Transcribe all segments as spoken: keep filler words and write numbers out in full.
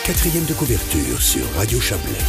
Quatrième de couverture sur Radio Chablais.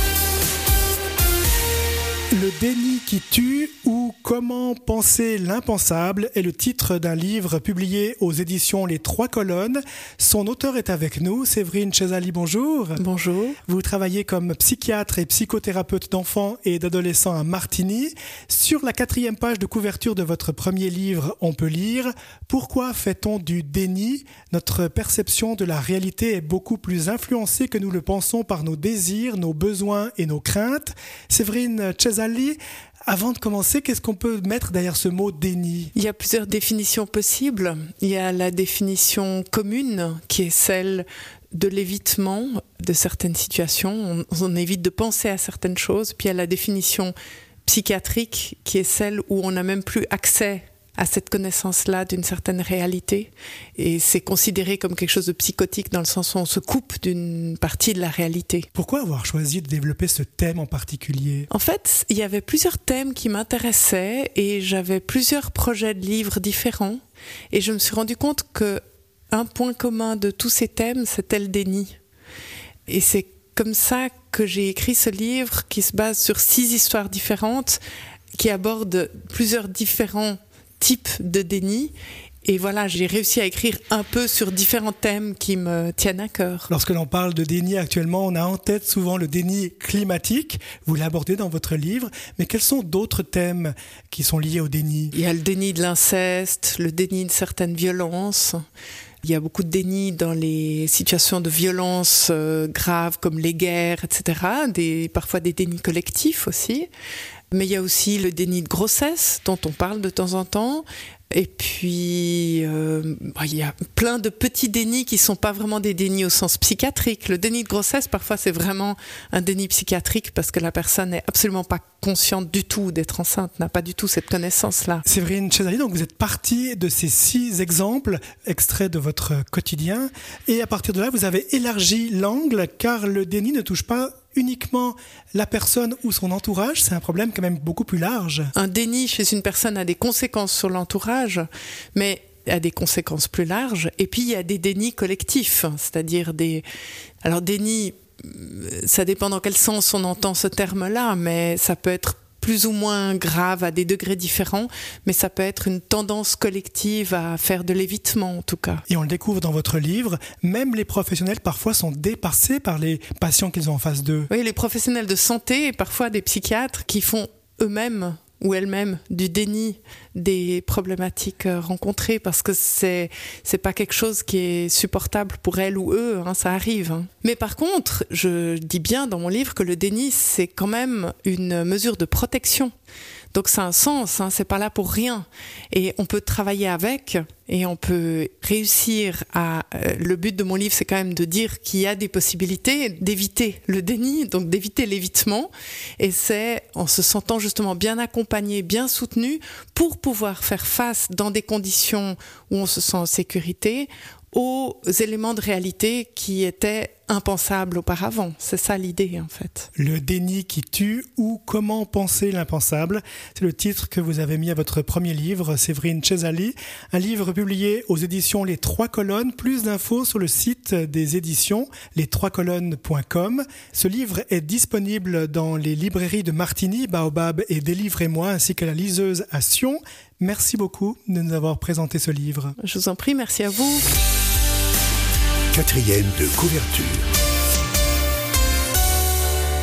Le déni qui tue ou Comment penser l'impensable est le titre d'un livre publié aux éditions Les Trois Colonnes. Son auteur est avec nous, Séverine Chezali, bonjour. Bonjour. Vous travaillez comme psychiatre et psychothérapeute d'enfants et d'adolescents à Martigny. Sur la quatrième page de couverture de votre premier livre, on peut lire « Pourquoi fait-on du déni ? Notre perception de la réalité est beaucoup plus influencée que nous le pensons par nos désirs, nos besoins et nos craintes. » Séverine Chezali, avant de commencer, qu'est-ce qu'on peut mettre derrière ce mot déni ? Il y a plusieurs définitions possibles. Il y a la définition commune qui est celle de l'évitement de certaines situations. On, on évite de penser à certaines choses. Puis il y a la définition psychiatrique qui est celle où on n'a même plus accès à cette connaissance-là d'une certaine réalité. Et c'est considéré comme quelque chose de psychotique dans le sens où on se coupe d'une partie de la réalité. Pourquoi avoir choisi de développer ce thème en particulier ? En fait, il y avait plusieurs thèmes qui m'intéressaient et j'avais plusieurs projets de livres différents. Et je me suis rendu compte qu'un point commun de tous ces thèmes, c'était le déni. Et c'est comme ça que j'ai écrit ce livre qui se base sur six histoires différentes, qui abordent plusieurs différents type de déni. Et voilà, j'ai réussi à écrire un peu sur différents thèmes qui me tiennent à cœur. Lorsque l'on parle de déni actuellement, on a en tête souvent le déni climatique. Vous l'abordez dans votre livre. Mais quels sont d'autres thèmes qui sont liés au déni ? Il y a le déni de l'inceste, le déni de certaines violences. Il y a beaucoup de déni dans les situations de violence euh, graves comme les guerres, et cetera. Des, parfois des dénis collectifs aussi. Mais il y a aussi le déni de grossesse dont on parle de temps en temps. Et puis, euh, il y a plein de petits dénis qui ne sont pas vraiment des dénis au sens psychiatrique. Le déni de grossesse, parfois, c'est vraiment un déni psychiatrique parce que la personne n'est absolument pas consciente du tout d'être enceinte, n'a pas du tout cette connaissance-là. Séverine Chezali, donc vous êtes partie de ces six exemples extraits de votre quotidien. Et à partir de là, vous avez élargi l'angle car le déni ne touche pas uniquement la personne ou son entourage, c'est un problème quand même beaucoup plus large. Un déni chez une personne a des conséquences sur l'entourage, mais a des conséquences plus larges. Et puis il y a des dénis collectifs, c'est-à-dire des... Alors déni, ça dépend dans quel sens on entend ce terme-là, mais ça peut être plus ou moins grave à des degrés différents, mais ça peut être une tendance collective à faire de l'évitement en tout cas. Et on le découvre dans votre livre, même les professionnels parfois sont dépassés par les patients qu'ils ont en face d'eux. Oui, les professionnels de santé et parfois des psychiatres qui font eux-mêmes ou elles-mêmes du déni des problématiques rencontrées parce que c'est c'est pas quelque chose qui est supportable pour elles ou eux, hein, ça arrive. Hein. Mais par contre, je dis bien dans mon livre que le déni c'est quand même une mesure de protection. Donc ça a un sens, hein, c'est pas là pour rien. Et on peut travailler avec et on peut réussir à... Euh, le but de mon livre, c'est quand même de dire qu'il y a des possibilités d'éviter le déni, donc d'éviter l'évitement. Et c'est en se sentant justement bien accompagné, bien soutenu, pour pouvoir faire face dans des conditions où on se sent en sécurité, aux éléments de réalité qui étaient impensables auparavant. C'est ça l'idée, en fait. Le déni qui tue ou Comment penser l'impensable. C'est le titre que vous avez mis à votre premier livre, Séverine Chezali. Un livre publié aux éditions Les Trois Colonnes. Plus d'infos sur le site des éditions, les trois colonnes point com. Ce livre est disponible dans les librairies de Martigny, Baobab et Délivrez-moi, ainsi qu'à la liseuse à Sion. Merci beaucoup de nous avoir présenté ce livre. Je vous en prie, merci à vous. Quatrième de couverture.